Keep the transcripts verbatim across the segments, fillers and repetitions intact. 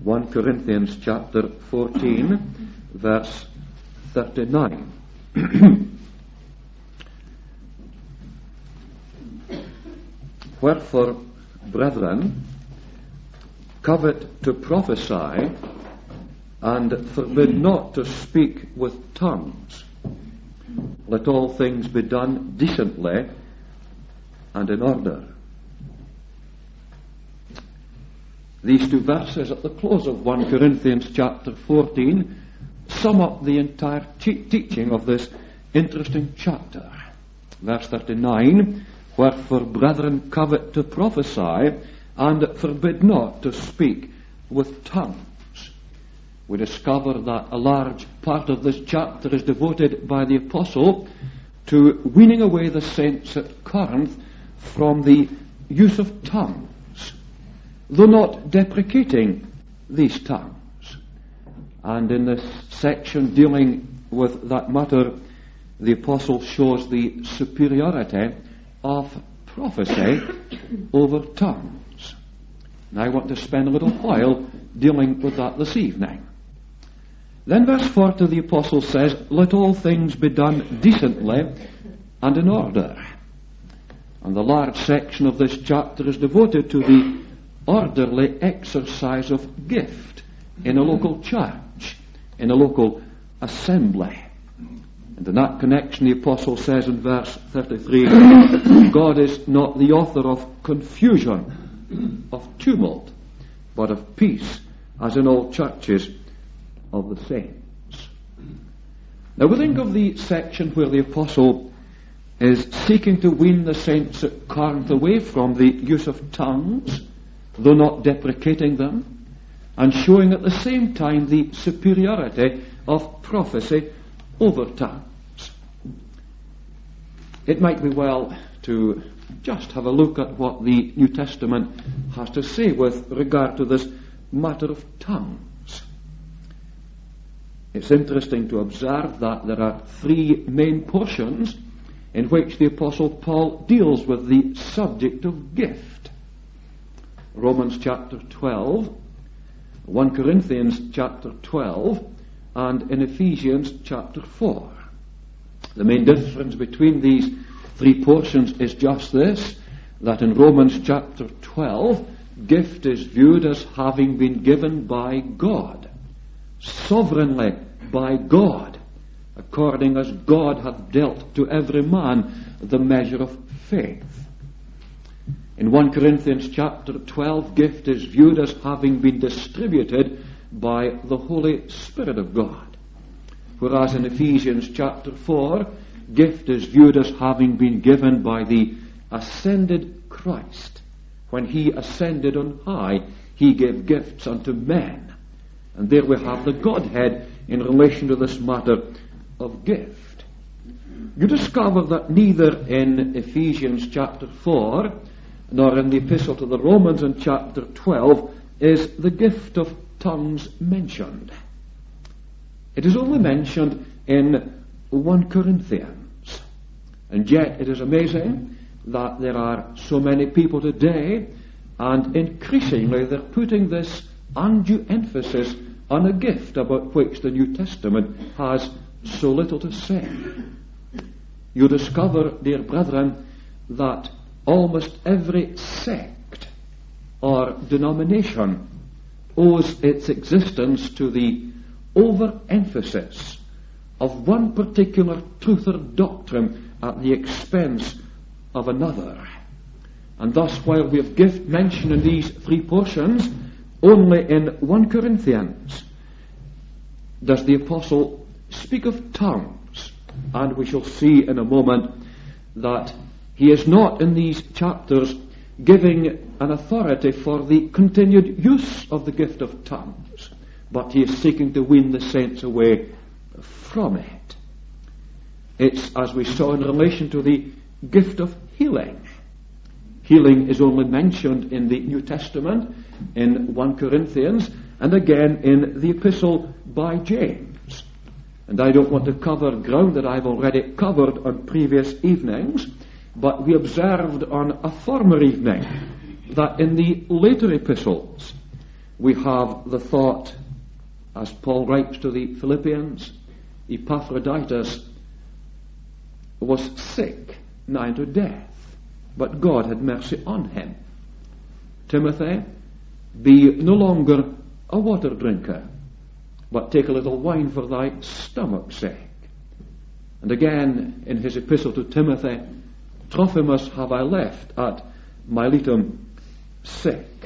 First Corinthians chapter fourteen, verse thirty-nine. Wherefore, brethren, covet to prophesy, and forbid not to speak with tongues. Let all things be done decently and in order. These two verses at the close of First Corinthians chapter fourteen sum up the entire te- teaching of this interesting chapter. Verse thirty-nine, wherefore, brethren, covet to prophesy, and forbid not to speak with tongues. We discover that a large part of this chapter is devoted by the apostle to weaning away the saints at Corinth from the use of tongues, though not deprecating these tongues. And in this section dealing with that matter, the apostle shows the superiority of prophecy over tongues. And I want to spend a little while dealing with that this evening. Then verse forty, the apostle says, let all things be done decently and in order. And the large section of this chapter is devoted to the orderly exercise of gift in a local church, in a local assembly. And in that connection, the apostle says in verse thirty-three, God is not the author of confusion, of tumult, but of peace, as in all churches of the saints. Now we think of the section where the apostle is seeking to wean the saints at Corinth away from the use of tongues, though not deprecating them, and showing at the same time the superiority of prophecy over tongues. It might be well to just have a look at what the New Testament has to say with regard to this matter of tongues. It's interesting to observe that there are three main portions in which the Apostle Paul deals with the subject of gift. Romans chapter twelve, First Corinthians chapter twelve, and in Ephesians chapter four. The main difference between these three portions is just this, that in Romans chapter twelve, gift is viewed as having been given by God, sovereignly by God, according as God hath dealt to every man the measure of faith. In First Corinthians chapter twelve, gift is viewed as having been distributed by the Holy Spirit of God. Whereas in Ephesians chapter four, gift is viewed as having been given by the ascended Christ. When he ascended on high, he gave gifts unto men. And there we have the Godhead in relation to this matter of gift. You discover that neither in Ephesians chapter four nor in the epistle to the Romans in chapter twelve is the gift of tongues mentioned. It is only mentioned in First Corinthians. And yet it is amazing that there are so many people today, and increasingly they're putting this undue emphasis on a gift about which the New Testament has so little to say. You discover, dear brethren, that almost every sect or denomination owes its existence to the overemphasis of one particular truth or doctrine at the expense of another. And thus, while we have gift mentioned in these three portions, only in First Corinthians does the apostle speak of tongues. And we shall see in a moment that he is not in these chapters giving an authority for the continued use of the gift of tongues, but he is seeking to wean the saints away from it. It's, as we saw in relation to the gift of healing. Healing is only mentioned in the New Testament, in First Corinthians, and again in the epistle by James. And I don't want to cover ground that I've already covered on previous evenings, but we observed on a former evening that in the later epistles we have the thought, as Paul writes to the Philippians, Epaphroditus was sick, nigh to death, but God had mercy on him. Timothy, be no longer a water drinker, but take a little wine for thy stomach's sake. And again, in his epistle to Timothy, Trophimus have I left at Miletum sick.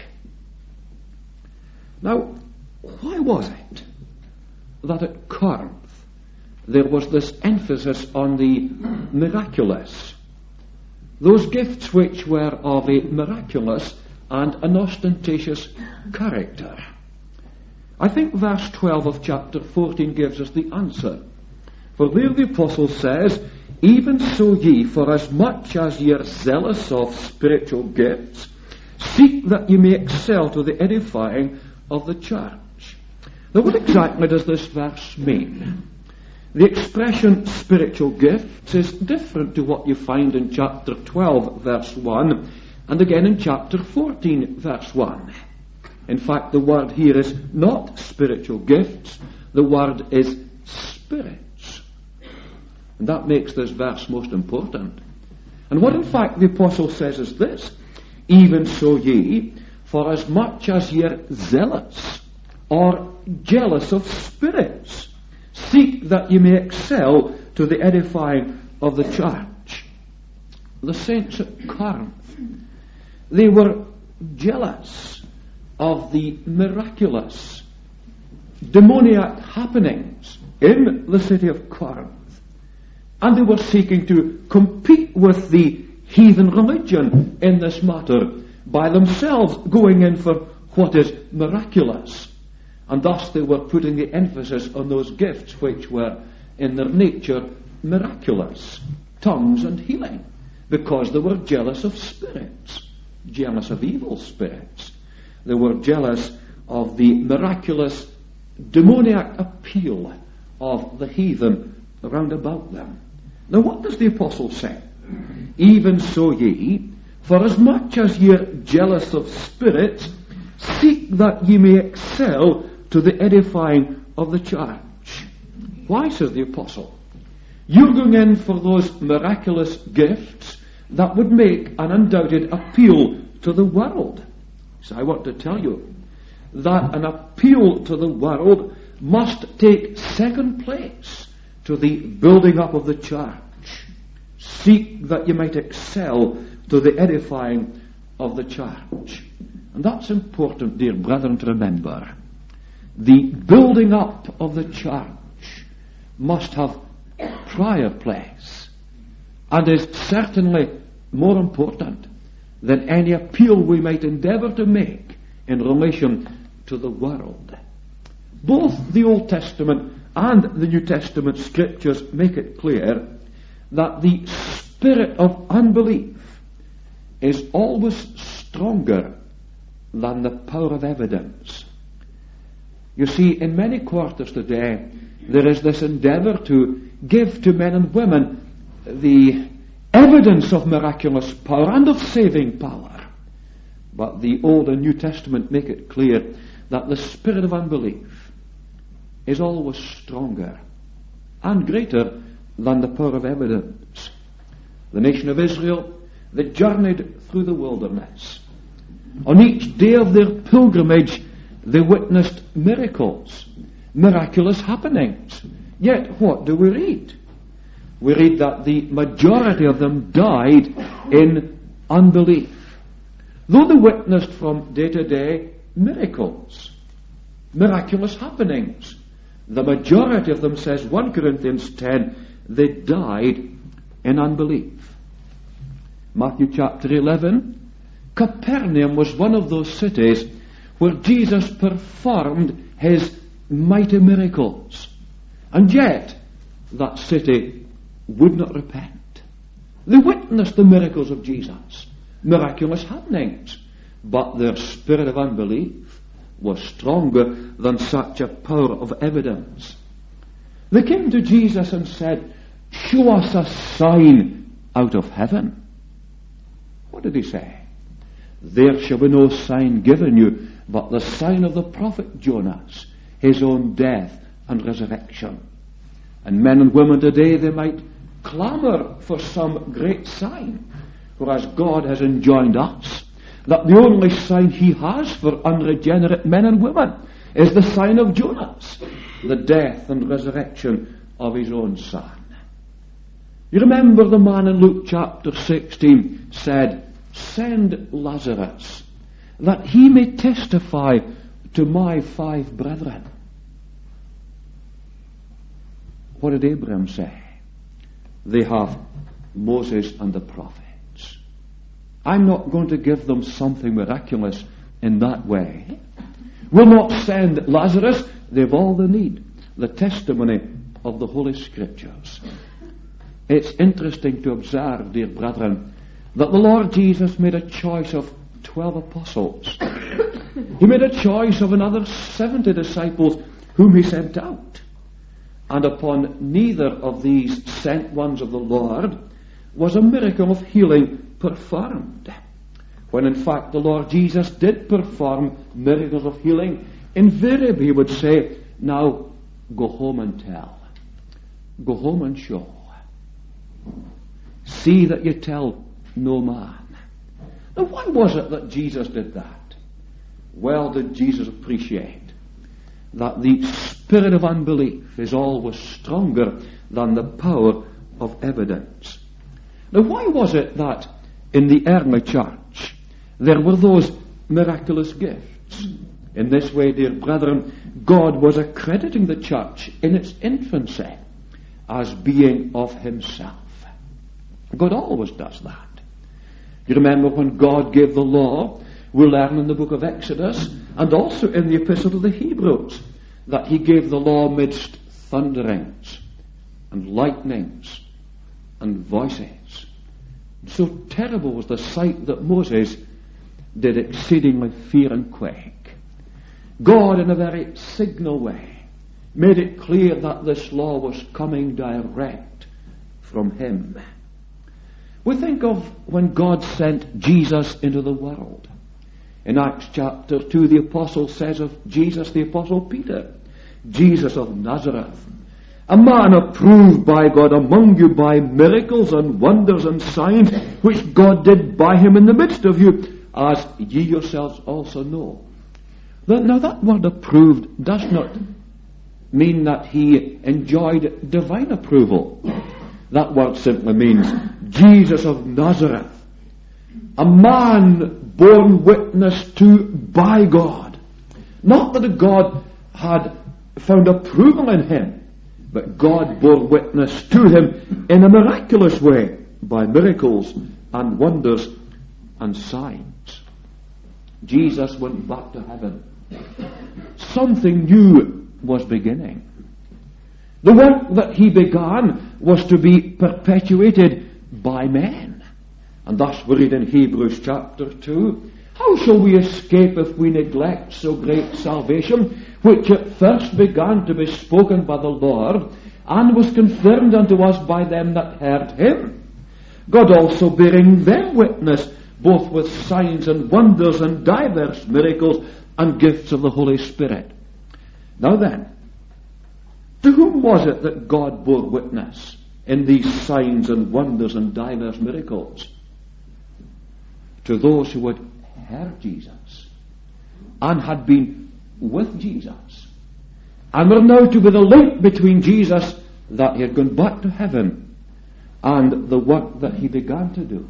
Now, why was it that at Corinth there was this emphasis on the miraculous, those gifts which were of a miraculous and an ostentatious character? I think verse twelve of chapter fourteen gives us the answer. For there the apostle says, even so ye, for as much as ye are zealous of spiritual gifts, seek that ye may excel to the edifying of the church. Now, what exactly does this verse mean? The expression spiritual gifts is different to what you find in chapter twelve, verse one, and again in chapter fourteen, verse one. In fact, the word here is not spiritual gifts, the word is spirits. And that makes this verse most important. And what in fact the apostle says is this, even so ye, for as much as ye are zealous or jealous of spirits, seek that ye may excel to the edifying of the church. The saints at Corinth, they were jealous of the miraculous, demoniac happenings in the city of Corinth. And they were seeking to compete with the heathen religion in this matter by themselves going in for what is miraculous. And thus they were putting the emphasis on those gifts which were in their nature miraculous, tongues and healing, because they were jealous of spirits, jealous of evil spirits. They were jealous of the miraculous demoniac appeal of the heathen round about them. Now what does the apostle say? Even so ye, for as much as ye are jealous of spirits, seek that ye may excel to the edifying of the church. Why, says the apostle? You're going in for those miraculous gifts that would make an undoubted appeal to the world. So I want to tell you that an appeal to the world must take second place to the building up of the church. Seek that you might excel to the edifying of the church. And that's important, dear brethren, to remember. The building up of the church must have prior place, and is certainly more important than any appeal we might endeavour to make in relation to the world. Both the Old Testament and the New Testament scriptures make it clear that the spirit of unbelief is always stronger than the power of evidence. You see, in many quarters today, there is this endeavour to give to men and women the evidence of miraculous power and of saving power. But the Old and New Testament make it clear that the spirit of unbelief is always stronger and greater than the power of evidence. The nation of Israel, they journeyed through the wilderness. On each day of their pilgrimage, they witnessed miracles, miraculous happenings. Yet, what do we read? We read that the majority of them died in unbelief. Though they witnessed from day to day miracles, miraculous happenings, the majority of them, says First Corinthians ten, they died in unbelief. Matthew chapter eleven, Capernaum was one of those cities where Jesus performed his mighty miracles. And yet, that city would not repent. They witnessed the miracles of Jesus, miraculous happenings, but their spirit of unbelief was stronger than such a power of evidence. They came to Jesus and said, "Show us a sign out of heaven." What did he say? "There shall be no sign given you but the sign of the prophet Jonas, his own death and resurrection. And men and women today, they might clamour for some great sign, whereas God has enjoined us that the only sign he has for unregenerate men and women is the sign of Jonas, the death and resurrection of his own son. You remember the man in Luke chapter sixteen said, "Send Lazarus, that he may testify to my five brethren." What did Abraham say? They have Moses and the prophets. I'm not going to give them something miraculous in that way. We'll not send Lazarus. They've all they need, the testimony of the Holy Scriptures. It's interesting to observe, dear brethren, that the Lord Jesus made a choice of twelve apostles. He made a choice of another seventy disciples whom he sent out. And upon neither of these sent ones of the Lord was a miracle of healing performed. When in fact the Lord Jesus did perform miracles of healing, invariably he would say, "Now go home and tell. Go home and show. See that you tell no man." Now why was it that Jesus did that? Well did Jesus appreciate that the spirit of unbelief is always stronger than the power of evidence. Now why was it that in the early church there were those miraculous gifts? In this way, dear brethren, God was accrediting the church in its infancy as being of himself. God always does that. You remember when God gave the law, we learn in the book of Exodus and also in the epistle to the Hebrews that he gave the law amidst thunderings and lightnings and voices. So terrible was the sight that Moses did exceedingly fear and quake. God, in a very signal way, made it clear that this law was coming direct from him. We think of when God sent Jesus into the world. In Acts chapter two, the apostle says of Jesus, the apostle Peter, "Jesus of Nazareth, a man approved by God among you by miracles and wonders and signs, which God did by him in the midst of you, as ye yourselves also know." Now that word approved does not mean that he enjoyed divine approval. That word simply means Jesus of Nazareth, a man borne witness to by God. Not that God had found approval in him, but God bore witness to him in a miraculous way by miracles and wonders and signs. Jesus went back to heaven. Something new was beginning. The work that he began was to be perpetuated by men. And thus we read in Hebrews chapter two, "How shall we escape if we neglect so great salvation, which at first began to be spoken by the Lord, and was confirmed unto us by them that heard him? God also bearing them witness, both with signs and wonders and divers miracles and gifts of the Holy Spirit." Now then, to whom was it that God bore witness in these signs and wonders and divers miracles? To those who had heard Jesus and had been with Jesus and were now to be the link between Jesus, that he had gone back to heaven, and the work that he began to do.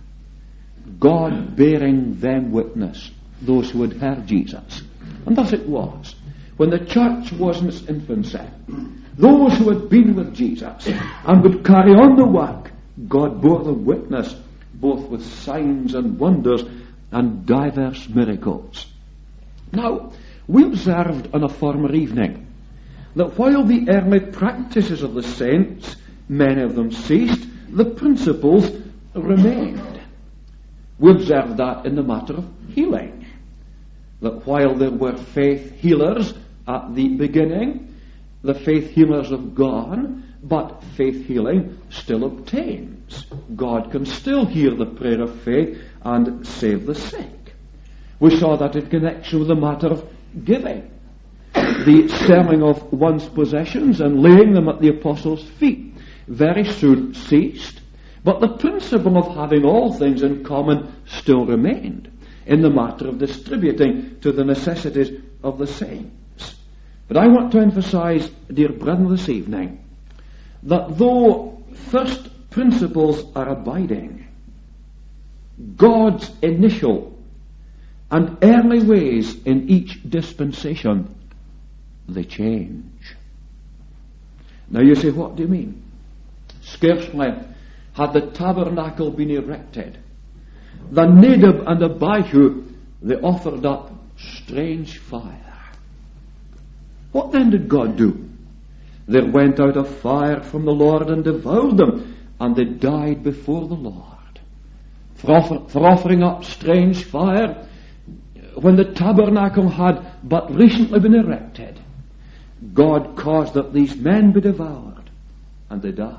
God bearing them witness, those who had heard Jesus. And thus it was, when the church was in its infancy, those who had been with Jesus and would carry on the work, God bore them witness, both with signs and wonders and diverse miracles. Now, we observed on a former evening that while the early practices of the saints, many of them ceased, the principles remained. We observed that in the matter of healing, that while there were faith healers at the beginning, the faith healers have gone, but faith healing still obtains. God can still hear the prayer of faith and save the sick. We saw that in connection with the matter of giving. The selling of one's possessions and laying them at the apostles' feet very soon ceased, but the principle of having all things in common still remained in the matter of distributing to the necessities of the saints. But I want to emphasize, dear brethren, this evening, that though first principles are abiding, God's initial and early ways in each dispensation, they change. Now you say, what do you mean? Scarcely had the tabernacle been erected, the Nadab and Abihu, they offered up strange fire. What then did God do? There went out a fire from the Lord and devoured them, and they died before the Lord. For, offer, for offering up strange fire, when the tabernacle had but recently been erected, God caused that these men be devoured, and they died.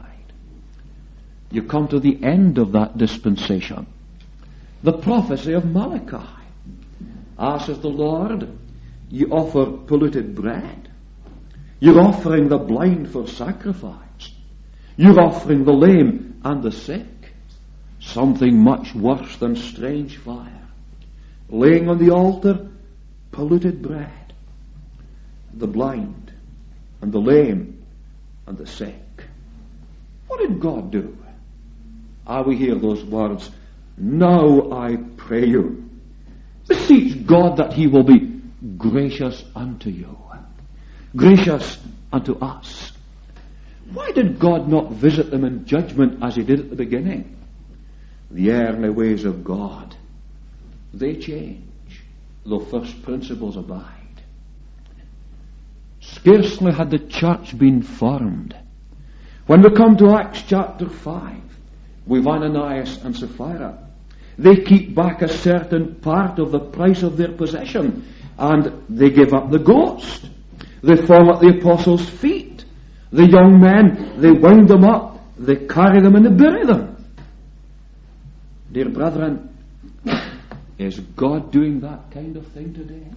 You come to the end of that dispensation, the prophecy of Malachi. Ah, says the Lord, you offer polluted bread. You're offering the blind for sacrifice. You're offering the lame and the sick. Something much worse than strange fire. Laying on the altar polluted bread. The blind and the lame and the sick. What did God do? Ah, we hear those words, now I pray you, beseech God that he will be gracious unto you, gracious unto us. Why did God not visit them in judgment as he did at the beginning? The early ways of God, they change, though first principles abide. Scarcely had the church been formed. When we come to Acts chapter five, with Ananias and Sapphira, they keep back a certain part of the price of their possession, and they give up the ghost. They fall at the apostles' feet. The young men, they wind them up, they carry them and they bury them. Dear brethren, is God doing that kind of thing today?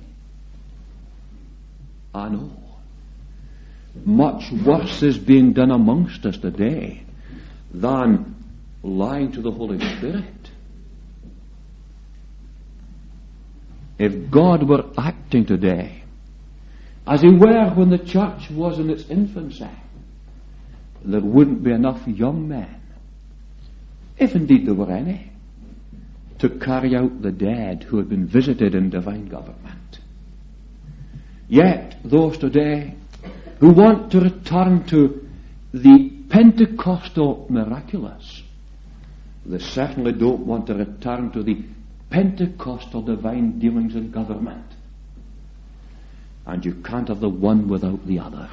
I know. Much worse is being done amongst us today than lying to the Holy Spirit. If God were acting today as he were when the church was in its infancy, there wouldn't be enough young men, if indeed there were any, to carry out the dead who had been visited in divine government. Yet those today who want to return to the Pentecostal miraculous, they certainly don't want to return to the Pentecostal divine dealings in government. And you can't have the one without the other.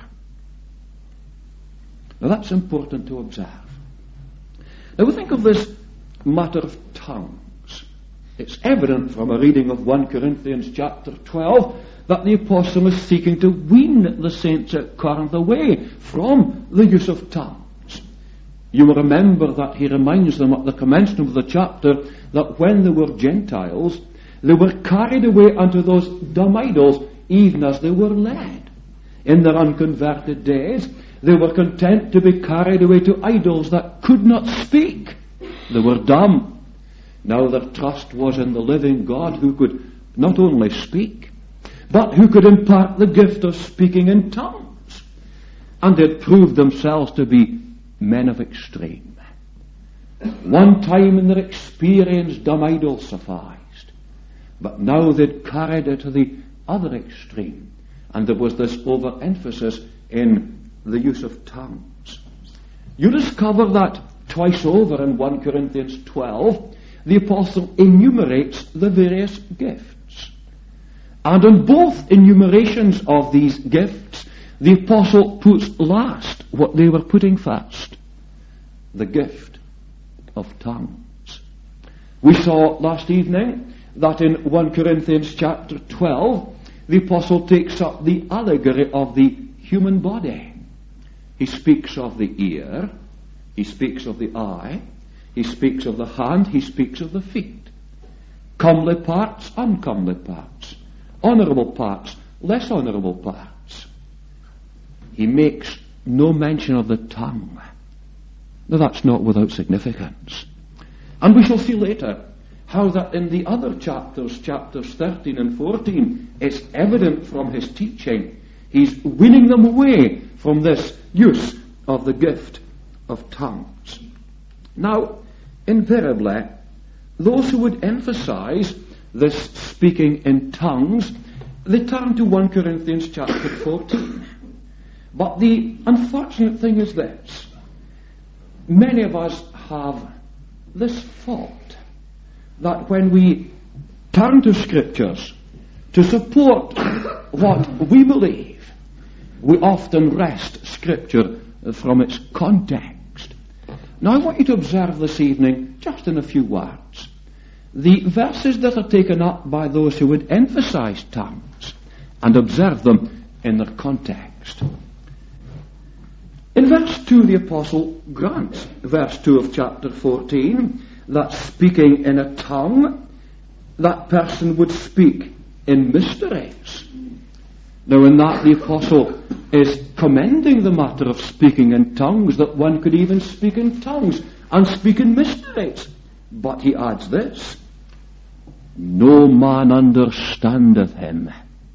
Now that's important to observe. Now we think of this matter of tongues. It's evident from a reading of First Corinthians chapter twelve that the apostle is seeking to wean the saints at Corinth away from the use of tongues. You will remember that he reminds them at the commencement of the chapter that when they were Gentiles, they were carried away unto those dumb idols, even as they were led. In their unconverted days, they were content to be carried away to idols that could not speak. They were dumb. Now their trust was in the living God who could not only speak, but who could impart the gift of speaking in tongues. And they had proved themselves to be men of extreme. One time in their experience, dumb idols sufficed. But now they'd carried it to the other extreme. And there was this overemphasis in the use of tongues. You discover that twice over in First Corinthians twelve, the apostle enumerates the various gifts. And in both enumerations of these gifts, the apostle puts last what they were putting first: the gift of tongues. We saw last evening that in First Corinthians chapter twelve, the apostle takes up the allegory of the human body. He speaks of the ear, he speaks of the eye, he speaks of the hand, he speaks of the feet. comely parts, uncomely parts, honourable parts, less honourable parts. He makes no mention of the tongue. Now that's not without significance. And we shall see later how that in the other chapters, chapters thirteen and fourteen, it's evident from his teaching he's winning them away from this use of the gift of tongues. Now, invariably, those who would emphasize this speaking in tongues, they turn to First Corinthians chapter fourteen. But the unfortunate thing is this: many of us have this fault, that when we turn to scriptures to support what we believe, we often wrest scripture from its context. Now I want you to observe this evening, just in a few words, the verses that are taken up by those who would emphasize tongues, and observe them in their context. In verse two, the apostle grants, verse two of chapter fourteen, that speaking in a tongue, that person would speak in mysteries. Now in that, the apostle is commending the matter of speaking in tongues, that one could even speak in tongues and speak in mysteries. But he adds this: no man understandeth him.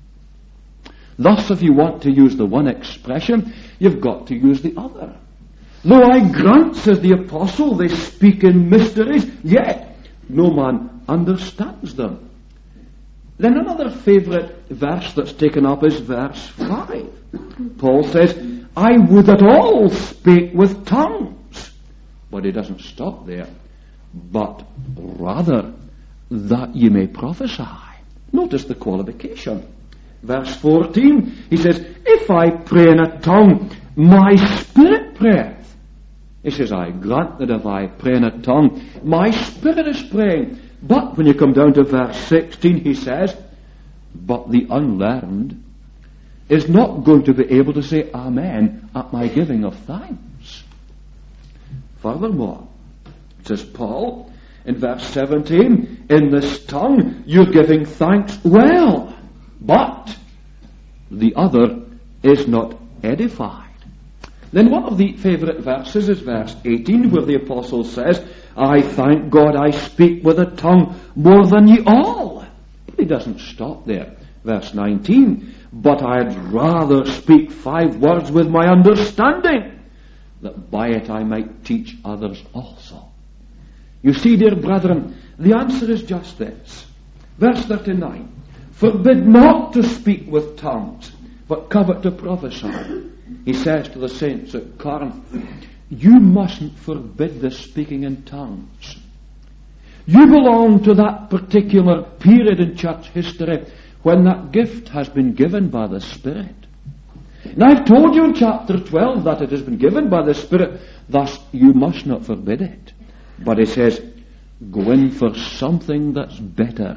Thus, if you want to use the one expression, you've got to use the other. Though I grant, says the apostle, they speak in mysteries, yet no man understands them. Then another favourite verse that's taken up is verse five. Paul says, I would that all spake with tongues. But he doesn't stop there. But rather that ye may prophesy. Notice the qualification. Verse fourteen, he says, if I pray in a tongue, my spirit prayeth. He says, I grant that if I pray in a tongue, my spirit is praying. But when you come down to verse sixteen, he says, but the unlearned is not going to be able to say amen at my giving of thanks. Furthermore, says Paul in verse seventeen, in this tongue you're giving thanks well, but the other is not edified. Then one of the favourite verses is verse eighteen, where the apostle says, I thank God I speak with a tongue more than ye all. But he doesn't stop there. Verse nineteen, but I'd rather speak five words with my understanding, that by it I might teach others also. You see, dear brethren, the answer is just this. Verse thirty-nine, forbid not to speak with tongues, but covet to prophesy. He says to the saints at Corinth, you mustn't forbid the speaking in tongues. You belong to that particular period in church history when that gift has been given by the Spirit. Now I've told you in chapter twelve that it has been given by the Spirit, thus you must not forbid it. But he says, go in for something that's better.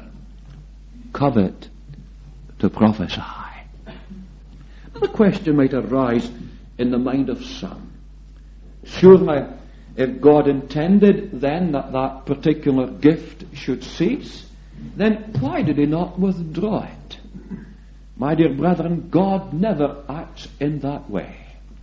Covet to prophesy. The question might arise in the mind of some. Surely, if God intended then that that particular gift should cease, then why did he not withdraw it? My dear brethren, God never acts in that way.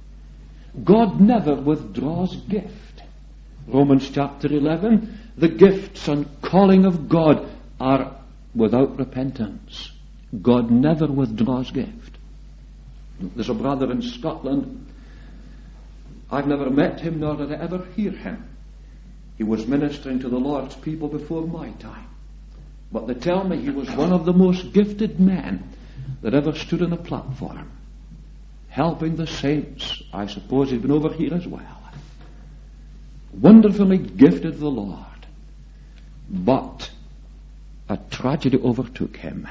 God never withdraws gift. Romans chapter eleven, the gifts and calling of God are without repentance. God never withdraws gift. There's a brother in Scotland. I've never met him, nor did I ever hear him. He was ministering to the Lord's people before my time. But they tell me he was one of the most gifted men that ever stood on a platform, helping the saints. I suppose he's been over here as well. Wonderfully gifted the Lord. But a tragedy overtook him.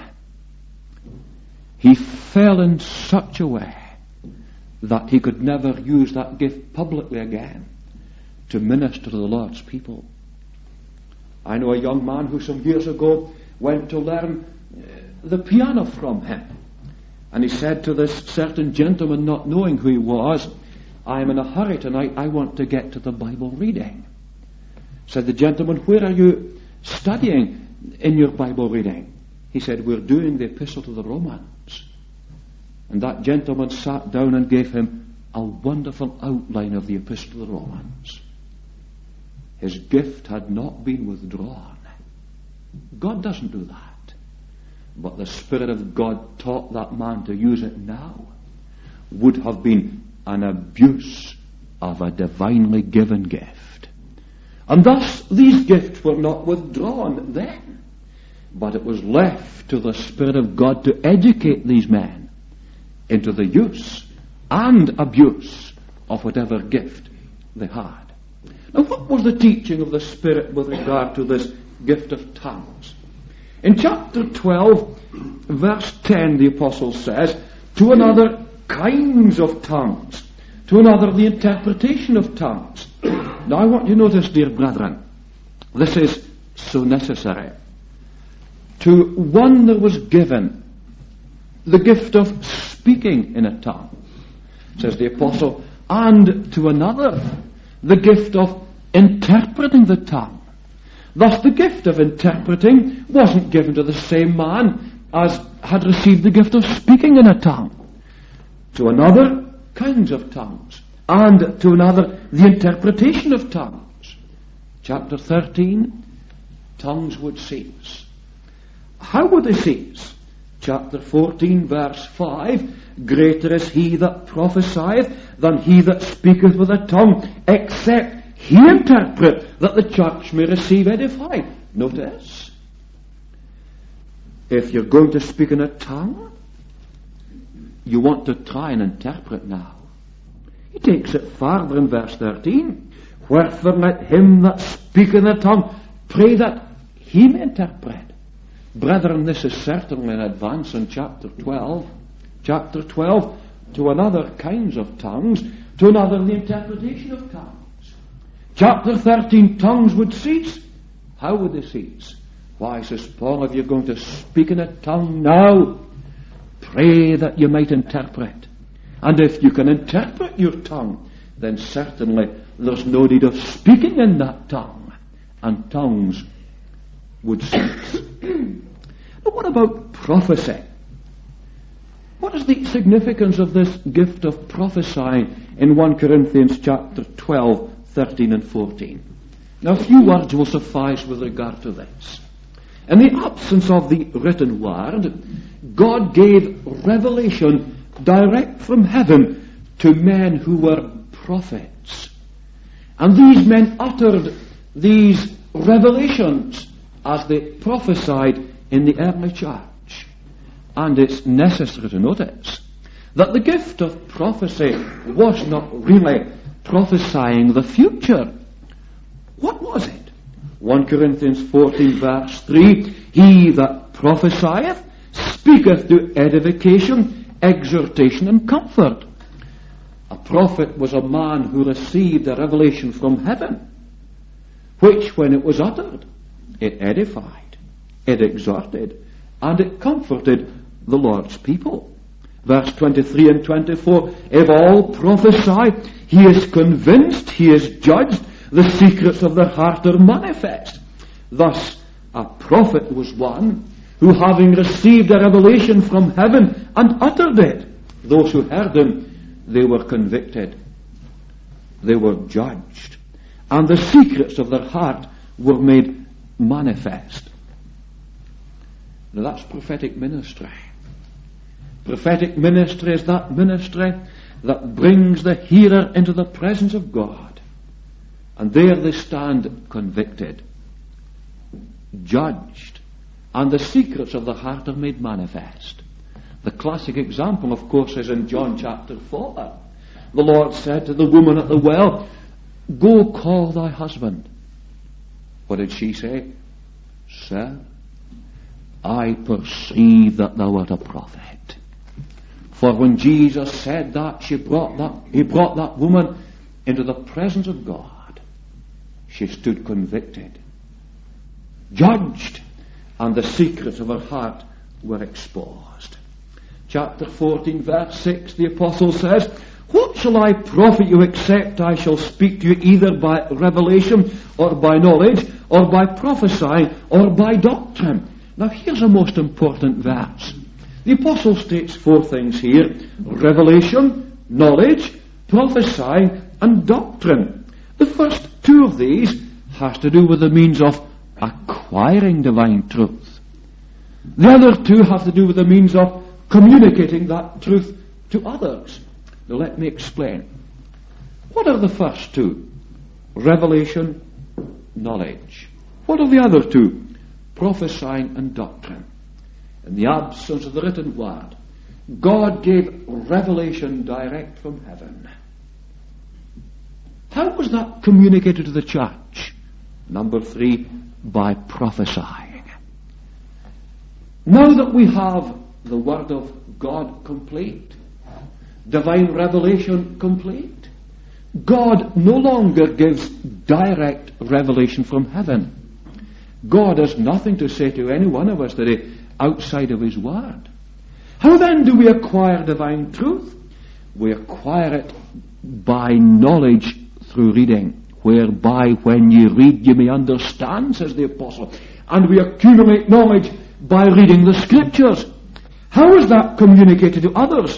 He fell in such a way that he could never use that gift publicly again to minister to the Lord's people. I know a young man who some years ago went to learn the piano from him. And he said to this certain gentleman, not knowing who he was, I am in a hurry tonight, I want to get to the Bible reading. Said the gentleman, where are you studying? in your Bible reading. He said, we're doing the Epistle to the Romans. And that gentleman sat down and gave him a wonderful outline of the Epistle to the Romans. His gift had not been withdrawn. God doesn't do that. But the Spirit of God taught that man to use it now would have been an abuse of a divinely given gift. And thus these gifts were not withdrawn then, but it was left to the Spirit of God to educate these men into the use and abuse of whatever gift they had. Now, what was the teaching of the Spirit with regard to this gift of tongues? In chapter twelve, verse ten, the Apostle says, to another, kinds of tongues. To another, the interpretation of tongues. Now, I want you to notice, dear brethren, this is so necessary. To one there was given the gift of speaking in a tongue, says the Apostle, and to another the gift of interpreting the tongue. Thus the gift of interpreting wasn't given to the same man as had received the gift of speaking in a tongue. To another, kinds of tongues, and to another the interpretation of tongues. Chapter thirteen, tongues would cease. How would they cease? Chapter fourteen, verse five, greater is he that prophesieth than he that speaketh with a tongue, except he interpret, that the church may receive edify. Notice, if you're going to speak in a tongue, you want to try and interpret now. He takes it farther in verse thirteen. Wherefore let him that speaketh in a tongue pray that he may interpret. Brethren, this is certainly an advance in chapter twelve. Chapter twelve, to another kinds of tongues, to another the interpretation of tongues. Chapter thirteen, tongues would cease. How would they cease? Why, says Paul, if you're going to speak in a tongue now, pray that you might interpret. And if you can interpret your tongue, then certainly there's no need of speaking in that tongue, and tongues would cease. But what about prophecy? What is the significance of this gift of prophesying in First Corinthians chapter twelve, thirteen and fourteen? Now, a few words will suffice with regard to this. In the absence of the written word, God gave revelation direct from heaven to men who were prophets. And these men uttered these revelations as they prophesied in the early church. And it's necessary to notice that the gift of prophecy was not really prophesying the future. What was it? First Corinthians fourteen, verse three, he that prophesieth speaketh to edification, exhortation, and comfort. A prophet was a man who received a revelation from heaven, which, when it was uttered, it edified, it exhorted, and it comforted the Lord's people. Verse twenty-three and twenty-four, if all prophesy, he is convinced, he is judged, the secrets of their heart are manifest. Thus, a prophet was one who, having received a revelation from heaven and uttered it, those who heard him, they were convicted, they were judged, and the secrets of their heart were made manifest. Now that's prophetic ministry. Prophetic ministry is that ministry that brings the hearer into the presence of God. And there they stand convicted, judged, and the secrets of the heart are made manifest. The classic example, of course, is in John chapter four. The Lord said to the woman at the well, go call thy husband. What did she say? Sir, I perceive that thou art a prophet. For when Jesus said that, she brought that, he brought that woman into the presence of God. She stood convicted, judged, and the secrets of her heart were exposed. Chapter fourteen, verse six, the Apostle says, What shall I profit you except I shall speak to you either by revelation or by knowledge or by prophesying or by doctrine? Now here's a most important verse. The apostle states four things here: revelation, knowledge, prophesying and doctrine. The first two of these has to do with the means of acquiring divine truth. The other two have to do with the means of communicating that truth to others. Now let me explain. What are the first two? Revelation, knowledge. What are the other two? Prophesying and doctrine. In the absence of the written word, God gave revelation direct from heaven. How was that communicated to the church? Number three, by prophesying. Now that we have the word of God complete, divine revelation complete, God no longer gives direct revelation from heaven. God has nothing to say to any one of us today outside of His word. How then do we acquire divine truth? We acquire it by knowledge through reading, whereby when you read you may understand, says the apostle. And we accumulate knowledge by reading the scriptures. How is that communicated to others?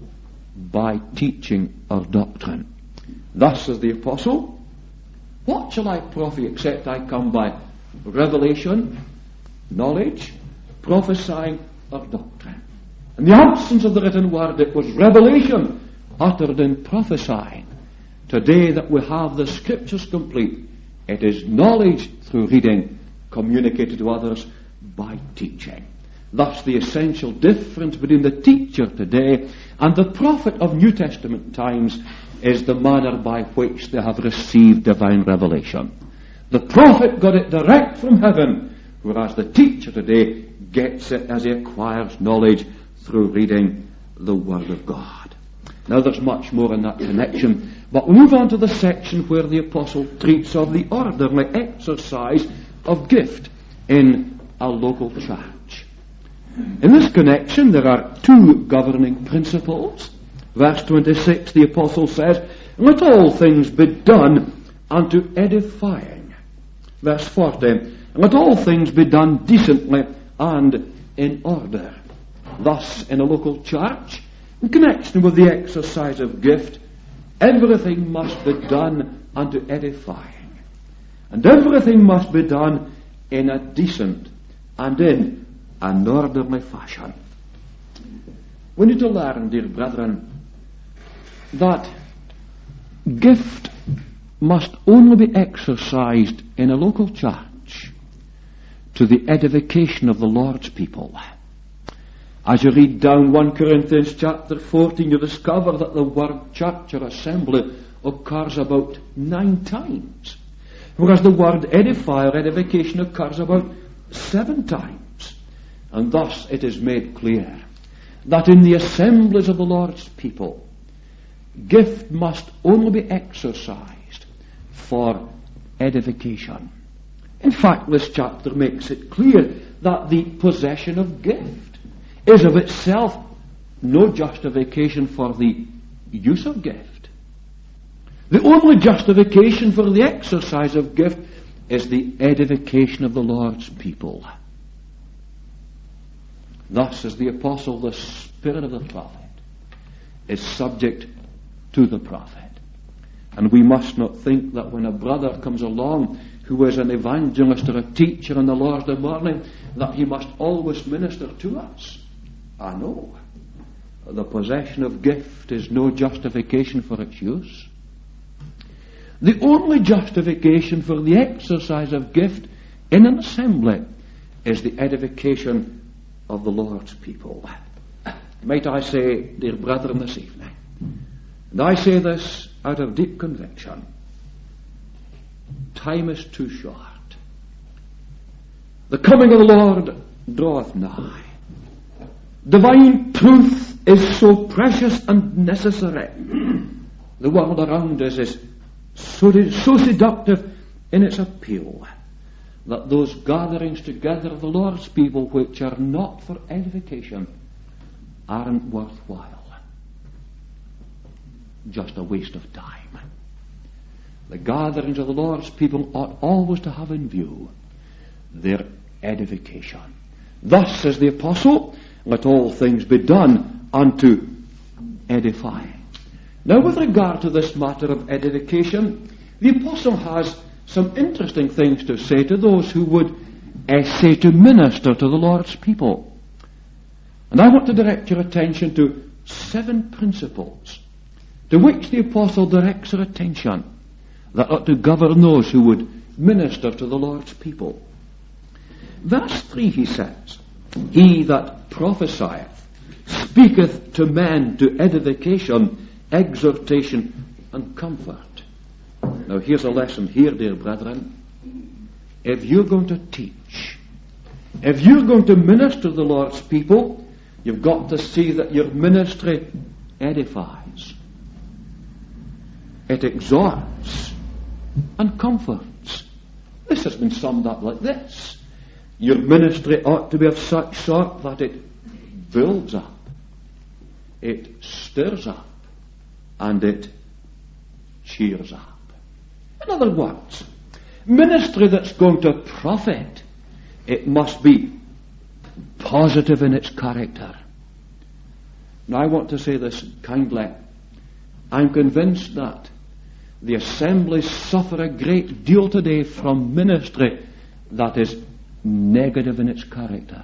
By teaching our doctrine. Thus says the apostle, what shall I profit except I come by revelation, knowledge, prophesying or doctrine? In the absence of the written word, it was revelation uttered in prophesying. Today that we have the scriptures complete, it is knowledge through reading communicated to others by teaching. Thus the essential difference between the teacher today and the prophet of New Testament times is the manner by which they have received divine revelation. The prophet got it direct from heaven, whereas the teacher today gets it as he acquires knowledge through reading the Word of God. Now there's much more in that connection, but we move on to the section where the apostle treats of the orderly exercise of gift in a local church. In this connection there are two governing principles. Verse twenty-six, the apostle says, let all things be done unto edifying. Verse forty, let all things be done decently and in order. Thus, in a local church, in connection with the exercise of gift, everything must be done unto edifying. And everything must be done in a decent and in an orderly fashion. We need to learn, dear brethren, that gift must only be exercised in a local church to the edification of the Lord's people. As you read down First Corinthians chapter fourteen, you discover that the word church or assembly occurs about nine times, whereas the word edify or edification occurs about seven times. And thus it is made clear that in the assemblies of the Lord's people, gift must only be exercised for edification. In fact, this chapter makes it clear that the possession of gift is of itself no justification for the use of gift. The only justification for the exercise of gift is the edification of the Lord's people. Thus, as the apostle, the spirit of the prophet is subject to the prophet. And we must not think that when a brother comes along who is an evangelist or a teacher in the Lord's morning, that he must always minister to us. I know. The possession of gift is no justification for its use. The only justification for the exercise of gift in an assembly is the edification of the Lord's people. Might I say, dear brethren, this evening, and I say this out of deep conviction, time is too short. The coming of the Lord draweth nigh. Divine truth is so precious and necessary. The world around us is so, so seductive in its appeal that those gatherings together of the Lord's people which are not for edification aren't worthwhile. just a waste of time. The gatherings of the Lord's people ought always to have in view their edification. Thus, says the apostle, let all things be done unto edifying. Now, with regard to this matter of edification, the apostle has some interesting things to say to those who would essay to minister to the Lord's people. And I want to direct your attention to seven principles to which the apostle directs our attention that ought to govern those who would minister to the Lord's people. Verse three, he says, he that prophesieth speaketh to men to edification, exhortation, and comfort. Now here's a lesson here, dear brethren. If you're going to teach, if you're going to minister to the Lord's people, you've got to see that your ministry edifies. It exhorts and comforts. This has been summed up like this. Your ministry ought to be of such sort that it builds up, it stirs up, and it cheers up. In other words, ministry that's going to profit, it must be positive in its character. Now I want to say this kindly. I'm convinced that the assemblies suffer a great deal today from ministry that is negative in its character.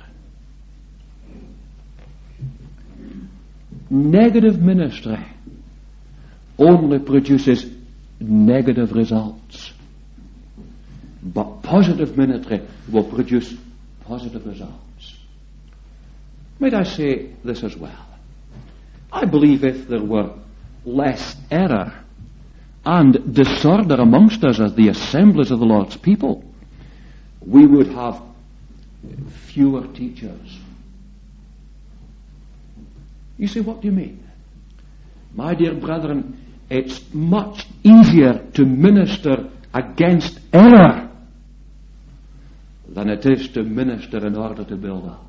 Negative ministry only produces negative results. But positive ministry will produce positive results. Might I say this as well? I believe if there were less error and disorder amongst us as the assemblies of the Lord's people, we would have fewer teachers. You say, what do you mean? My dear brethren, it's much easier to minister against error than it is to minister in order to build up.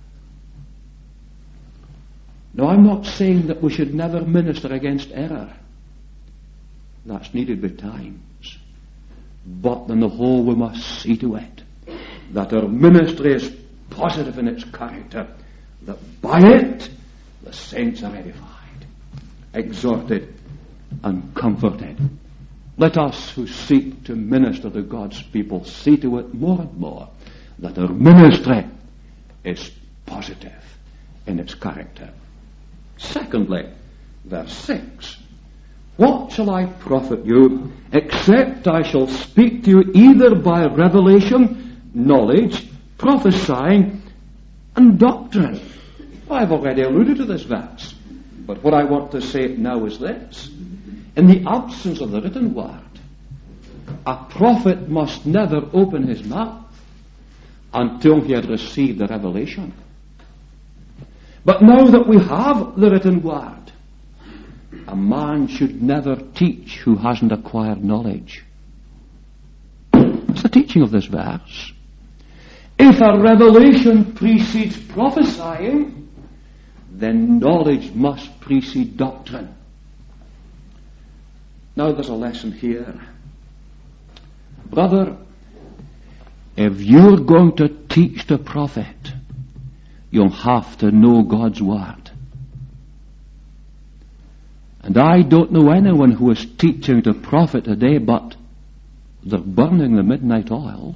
Now, I'm not saying that we should never minister against error. That's needed by times. But on the whole, we must see to it that our ministry is positive in its character, that by it the saints are edified, exhorted, and comforted. Let us who seek to minister to God's people see to it more and more that our ministry is positive in its character. Secondly, verse six, what shall I profit you, except I shall speak to you either by revelation, knowledge, prophesying, and doctrine? I've already alluded to this verse, but what I want to say now is this. In the absence of the written word, a prophet must never open his mouth until he had received the revelation. But now that we have the written word, a man should never teach who hasn't acquired knowledge. That's the teaching of this verse. If a revelation precedes prophesying, then knowledge must precede doctrine. Now there's a lesson here. Brother, if you're going to teach the prophet, you'll have to know God's word. And I don't know anyone who is teaching the prophet today, but they're burning the midnight oil,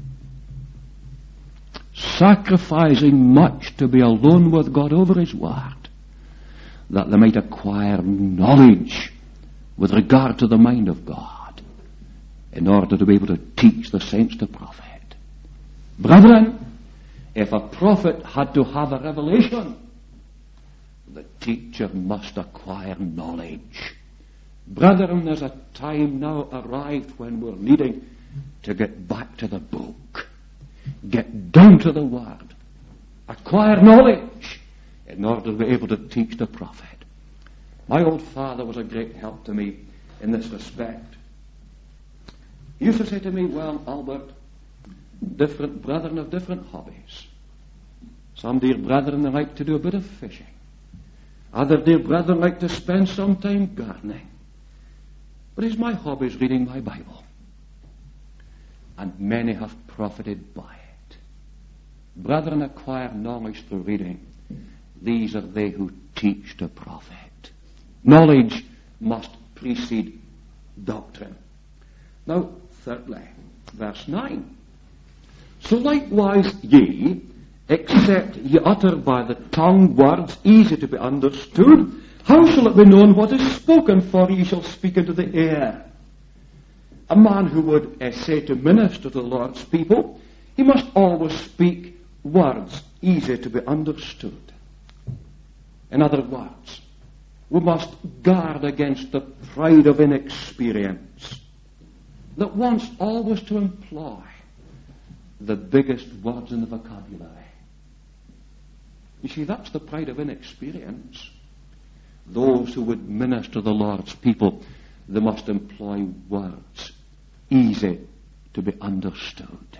sacrificing much to be alone with God over his word, that they might acquire knowledge with regard to the mind of God, in order to be able to teach the saints to profit. Brethren, if a prophet had to have a revelation, the teacher must acquire knowledge. Brethren, there's a time now arrived when we're needing to get back to the book, get down to the word, acquire knowledge in order to be able to teach the prophet. My old father was a great help to me in this respect. He used to say to me, well, Albert, different brethren have different hobbies. Some dear brethren, they like to do a bit of fishing. Other dear brethren like to spend some time gardening. But is my hobby is reading my Bible. And many have profited by it. Brethren acquire knowledge through reading. These are they who teach to profit. Knowledge must precede doctrine. Now, thirdly, verse nine. So likewise ye, except ye utter by the tongue words easy to be understood, how shall it be known what is spoken? For ye shall speak into the air. A man who would essay to minister to the Lord's people, he must always speak words easy to be understood. In other words, we must guard against the pride of inexperience that wants always to employ the biggest words in the vocabulary. You see, that's the pride of inexperience. Those who would minister to the Lord's people, they must employ words easy to be understood.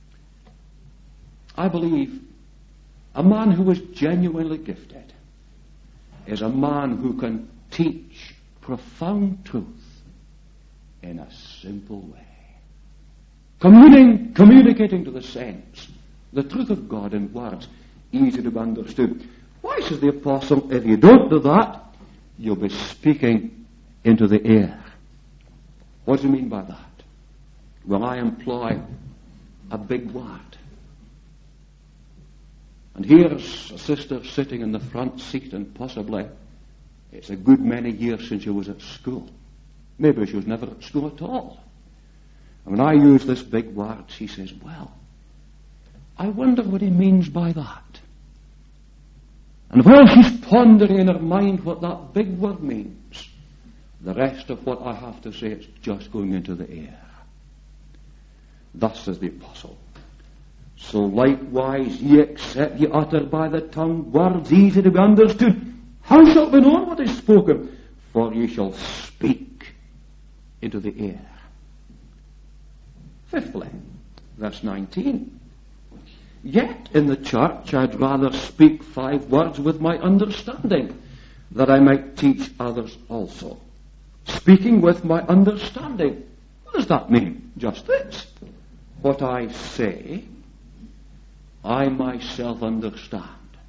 I believe a man who is genuinely gifted is a man who can teach profound truth in a simple way. Communing, communicating to the saints the truth of God in words easy to be understood. Why, says the apostle, if you don't do that, you'll be speaking into the air. What does he mean by that? Well, I employ a big word. And here's a sister sitting in the front seat, and possibly it's a good many years since she was at school. Maybe she was never at school at all. And when I use this big word, she says, well, I wonder what he means by that. And while she's pondering in her mind what that big word means, the rest of what I have to say is just going into the air. Thus says the apostle, so likewise ye except ye utter by the tongue words easy to be understood, how shall it be known what is spoken? For ye shall speak into the air. Fifthly, verse nineteen. Yet in the church I'd rather speak five words with my understanding, that I might teach others also. Speaking with my understanding. What does that mean? Just this. What I say, I myself understand.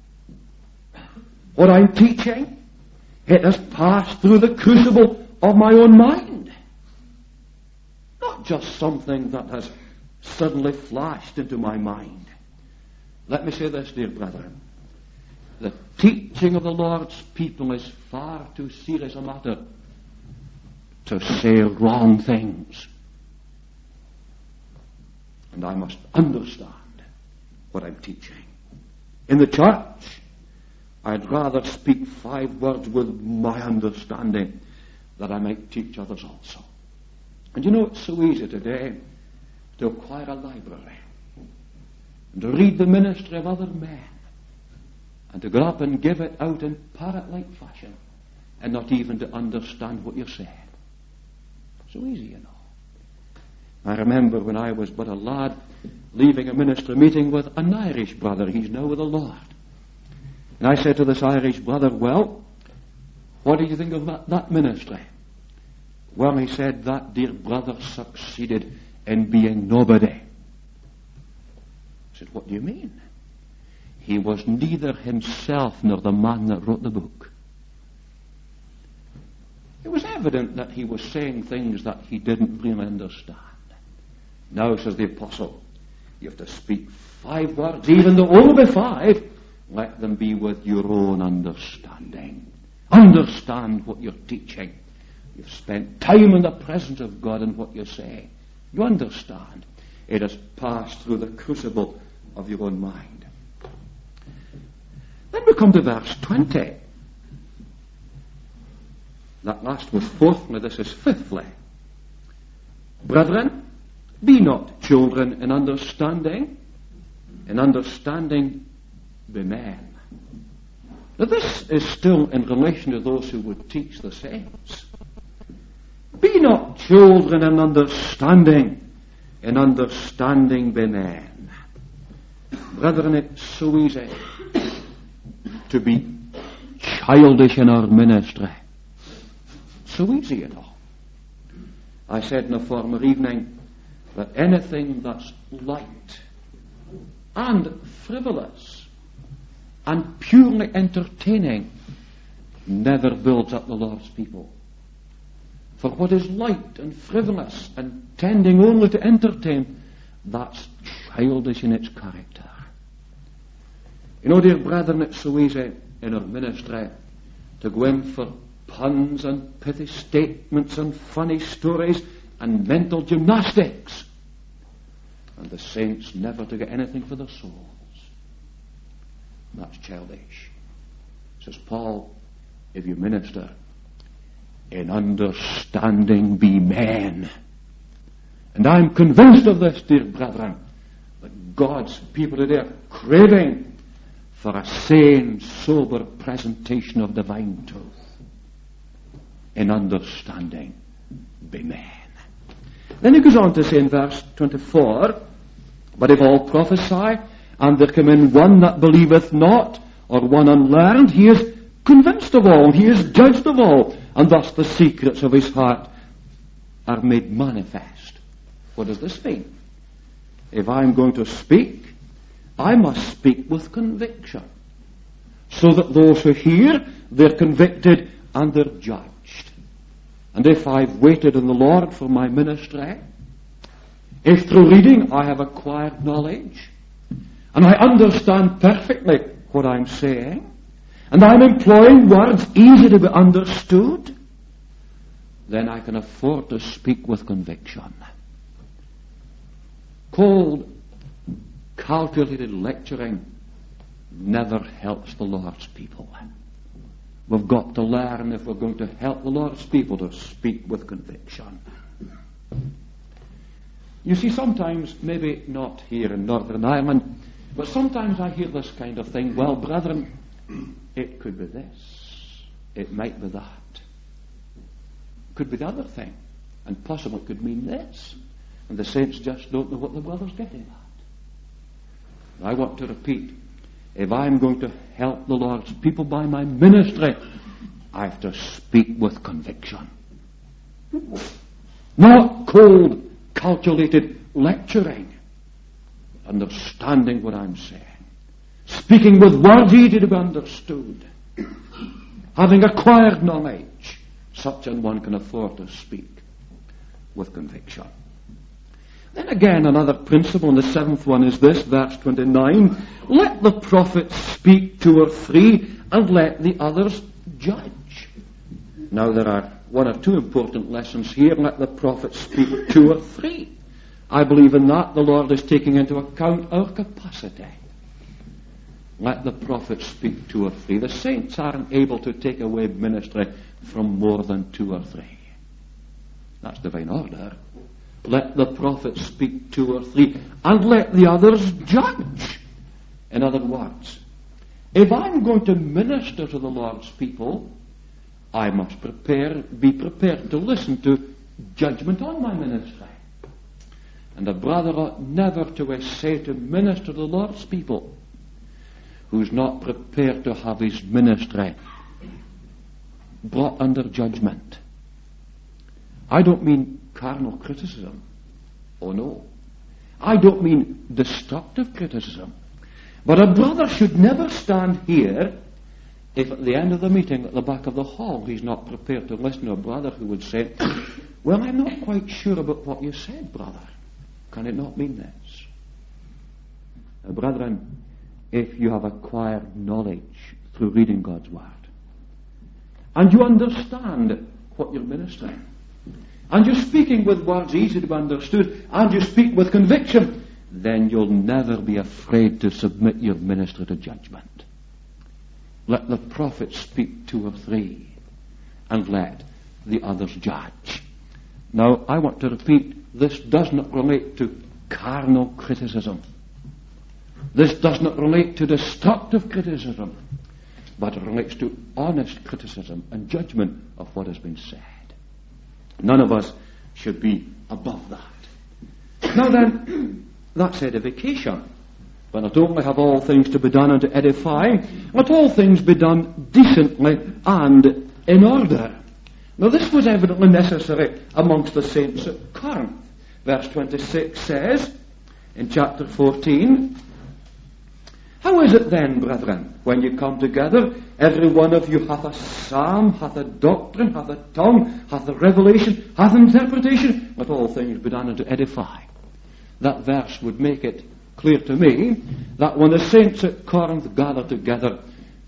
What I'm teaching, it has passed through the crucible of my own mind. Not just something that has suddenly flashed into my mind. Let me say this, dear brethren. The teaching of the Lord's people is far too serious a matter to say wrong things. And I must understand what I'm teaching. In the church, I'd rather speak five words with my understanding that I might teach others also. And you know, it's so easy today to acquire a library and to read the ministry of other men and to go up and give it out in parrot-like fashion and not even to understand what you're saying. So easy, you know. I remember when I was but a lad leaving a ministry meeting with an Irish brother. He's now with the Lord. And I said to this Irish brother, well, what do you think of that, that ministry? Well, he said, that dear brother succeeded in being nobody. I said, what do you mean? He was neither himself nor the man that wrote the book. It was evident that he was saying things that he didn't really understand. Now, says the apostle, you have to speak five words, even though only five, let them be with your own understanding. Understand what you're teaching. You've spent time in the presence of God in what you say. You understand. It has passed through the crucible of your own mind. Then we come to verse twenty. That last was fourthly, this is fifthly. Brethren, be not children in understanding. In understanding, be men. Now this is still in relation to those who would teach the saints. Be not children in understanding. In understanding, be men. Brethren, it's so easy to be childish in our ministry. So easy, you know. I said in a former evening that anything that's light and frivolous and purely entertaining never builds up the Lord's people. For what is light and frivolous and tending only to entertain, that's childish in its character. You know, dear brethren, it's so easy in our ministry to go in for puns and pithy statements and funny stories and mental gymnastics, and the saints never to get anything for their souls. That's childish. Says Paul, if you minister, in understanding be men. And I'm convinced of this, dear brethren, that God's people today are craving for a sane, sober presentation of divine truth. In understanding be men. Then he goes on to say in verse twenty-four, but if all prophesy, and there come in one that believeth not, or one unlearned, he is convinced of all, he is judged of all, and thus the secrets of his heart are made manifest. What does this mean? If I'm going to speak, I must speak with conviction, so that those who hear, they're convicted and they're judged. And if I've waited on the Lord for my ministry, if through reading I have acquired knowledge, and I understand perfectly what I'm saying, and I'm employing words easy to be understood, then I can afford to speak with conviction. Cold, calculated lecturing never helps the Lord's people. We've got to learn, if we're going to help the Lord's people, to speak with conviction. You see, sometimes, maybe not here in Northern Ireland, but sometimes I hear this kind of thing. Well, brethren, it could be this. It might be that. It could be the other thing. And possibly it could mean this. And the saints just don't know what the brother's getting at. I want to repeat, if I'm going to help the Lord's people by my ministry, I have to speak with conviction. Not cold, calculated lecturing. Understanding what I'm saying. Speaking with words easy to be understood. Having acquired knowledge. Such an one can afford to speak with conviction. Then again, another principle, and the seventh one is this, verse twenty-nine. Let the prophets speak two or three, and let the others judge. Now there are one or two important lessons here. Let the prophets speak two or three. I believe in that the Lord is taking into account our capacity. Let the prophets speak two or three. The saints aren't able to take away ministry from more than two or three. That's divine order. Let the prophets speak two or three, and let the others judge. In other words, if I'm going to minister to the Lord's people, I must prepare, be prepared to listen to judgment on my ministry. And a brother ought never to essay to minister to the Lord's people who's not prepared to have his ministry brought under judgment. I don't mean carnal criticism. Oh no. I don't mean destructive criticism. But a brother should never stand here if at the end of the meeting at the back of the hall he's not prepared to listen to a brother who would say, well, I'm not quite sure about what you said, brother. Can it not mean this? Now, brethren, if you have acquired knowledge through reading God's Word, and you understand what you're ministering, and you're speaking with words easy to be understood, and you speak with conviction, then you'll never be afraid to submit your ministry to judgment. Let the prophets speak two or three, and let the others judge. Now, I want to repeat, this does not relate to carnal criticism. This does not relate to destructive criticism, but it relates to honest criticism and judgment of what has been said. None of us should be above that. Now then, that's edification. But not only have all things to be done and to edify, let all things be done decently and in order. Now this was evidently necessary amongst the saints at Corinth. Verse twenty-six says, in chapter fourteen, how is it then, brethren, when you come together, every one of you hath a psalm, hath a doctrine, hath a tongue, hath a revelation, hath interpretation? Let all things be done and to edify. That verse would make it clear to me that when the saints at Corinth gathered together,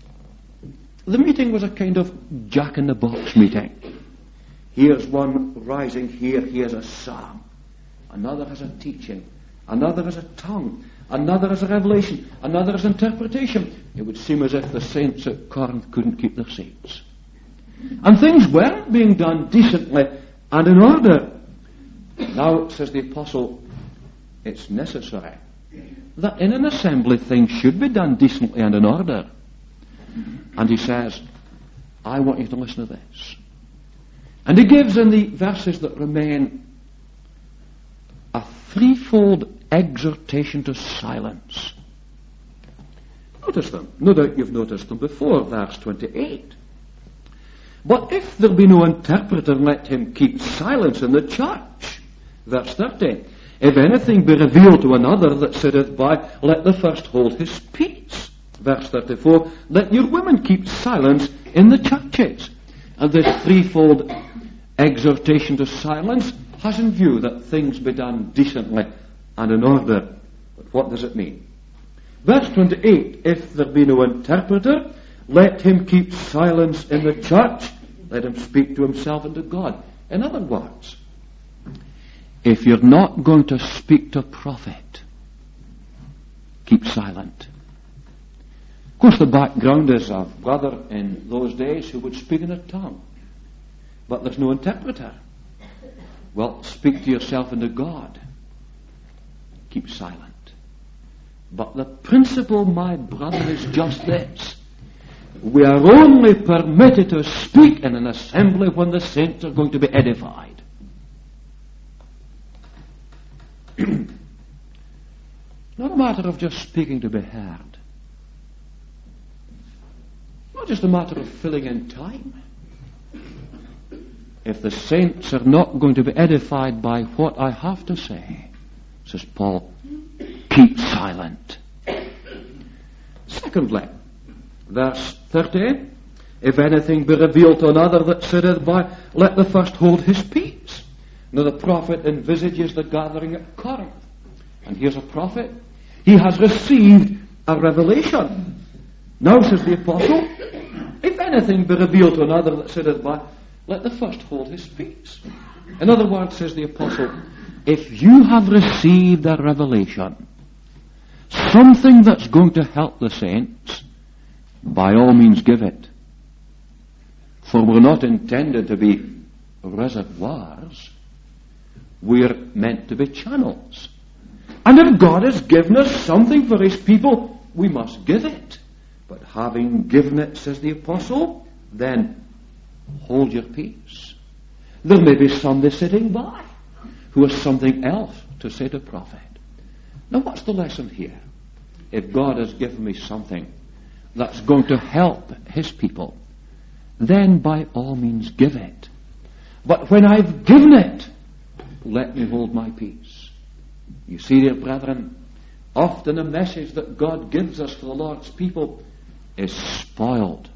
the meeting was a kind of jack-in-the-box meeting. Here's one rising here, he has a psalm. Another has a teaching. Another has a tongue. Another has a revelation. Another has interpretation. It would seem as if the saints at Corinth couldn't keep their seats. And things weren't being done decently and in order. Now, says the apostle, it's necessary that in an assembly things should be done decently and in order. And he says, I want you to listen to this. And he gives in the verses that remain a threefold exhortation to silence. Notice them. No doubt you've noticed them before, verse twenty-eight. But if there be no interpreter, let him keep silence in the church. Verse thirty. If anything be revealed to another that sitteth by, let the first hold his peace. Verse thirty-four. Let your women keep silence in the churches. And this threefold exhortation to silence has in view that things be done decently and in order. But what does it mean? Verse twenty-eight, if there be no interpreter, let him keep silence in the church. Let him speak to himself and to God. In other words, if you're not going to speak to a prophet, keep silent. Of course, the background is a brother in those days who would speak in a tongue. But there's no interpreter. Well, speak to yourself and to God. Keep silent. But the principle, my brother, is just this. We are only permitted to speak in an assembly when the saints are going to be edified. Not a matter of just speaking to be heard. Not just a matter of filling in time. If the saints are not going to be edified by what I have to say, says Paul, keep silent. Secondly, verse thirty, if anything be revealed to another that sitteth by, let the first hold his peace. Now the prophet envisages the gathering at Corinth. And here's a prophet. He has received a revelation. Now, says the apostle, if anything be revealed to another that sitteth by, let the first hold his peace. In other words, says the apostle, if you have received a revelation, something that's going to help the saints, by all means give it. For we're not intended to be reservoirs. We're meant to be channels. And if God has given us something for his people, we must give it. But having given it, says the apostle, then hold your peace. There may be somebody sitting by who has something else to say to prophet. Now what's the lesson here? If God has given me something that's going to help his people, then by all means give it. But when I've given it, let me hold my peace. You see, dear brethren, often a message that God gives us for the Lord's people is spoiled.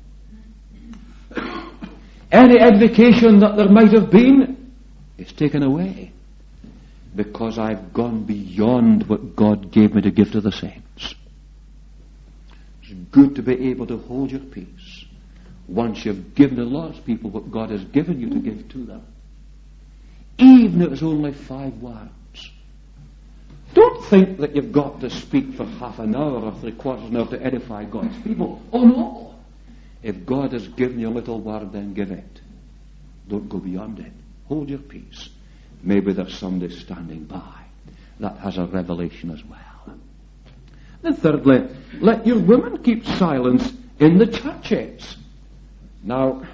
Any edification that there might have been is taken away because I've gone beyond what God gave me to give to the saints. It's good to be able to hold your peace once you've given the Lord's people what God has given you to give to them. Even if it's only five words. Don't think that you've got to speak for half an hour or three quarters of an hour to edify God's people. Oh no! If God has given you a little word, then give it. Don't go beyond it. Hold your peace. Maybe there's somebody standing by that has a revelation as well. Then thirdly, let your women keep silence in the churches. Now,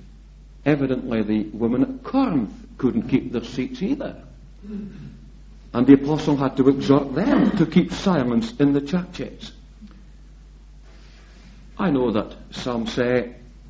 evidently the women at Corinth couldn't keep their seats either. And the apostle had to exhort them to keep silence in the churches. I know that some say,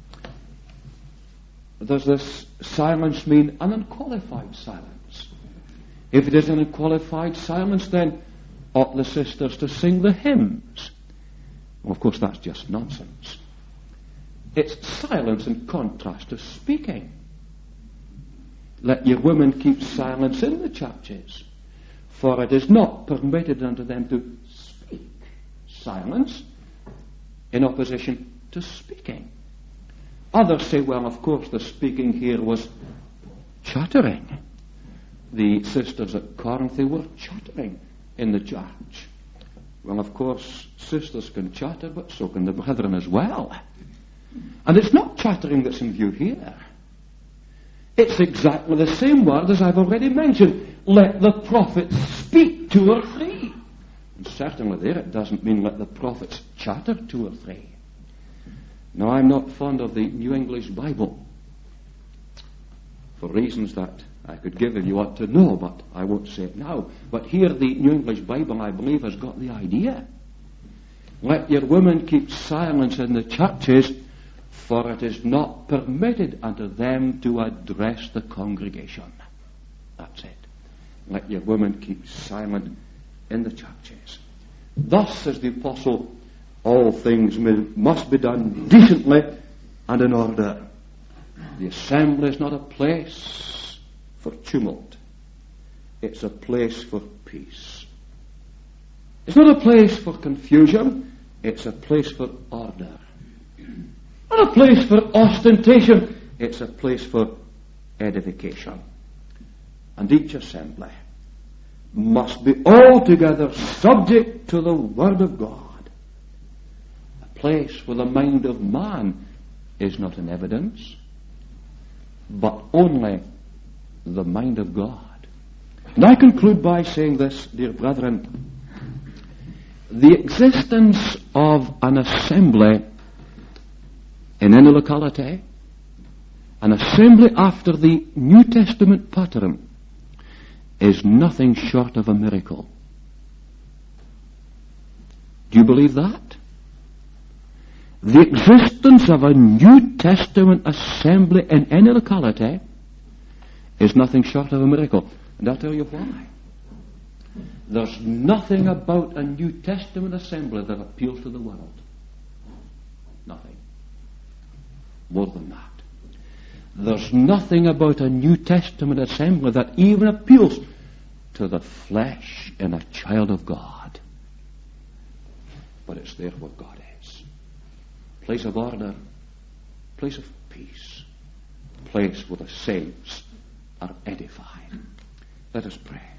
does this silence mean an unqualified silence? If it is an unqualified silence, then ought the sisters to sing the hymns? Well, of course, that's just nonsense. It's silence in contrast to speaking. Let your women keep silence in the churches, for it is not permitted unto them to speak. Silence in opposition to speaking. Others say, well, of course, the speaking here was chattering. The sisters at Corinth, they were chattering in the church. Well, of course, sisters can chatter, but so can the brethren as well. And it's not chattering that's in view here. It's exactly the same word as I've already mentioned. Let the prophets speak two or three. And certainly there it doesn't mean let the prophets chatter two or three. Now, I'm not fond of the New English Bible for reasons that I could give if you want to know, but I won't say it now. But here the New English Bible, I believe, has got the idea. Let your women keep silence in the churches, for it is not permitted unto them to address the congregation. That's it. Let your women keep silent in the churches. Thus, says the apostle, all things must be done decently and in order. The assembly is not a place for tumult. It's a place for peace. It's not a place for confusion. It's a place for order. Not a place for ostentation. It's a place for edification. And each assembly must be altogether subject to the Word of God. A place where the mind of man is not in evidence, but only the mind of God. And I conclude by saying this, dear brethren. The existence of an assembly in any locality, an assembly after the New Testament pattern, is nothing short of a miracle. Do you believe that? The existence of a New Testament assembly in any locality is nothing short of a miracle. And I'll tell you why. There's nothing about a New Testament assembly that appeals to the world. Nothing. More than that. There's nothing about a New Testament assembly that even appeals to the flesh in a child of God. But it's there where God is. Place of order, place of peace, place where the saints are edified. Let us pray.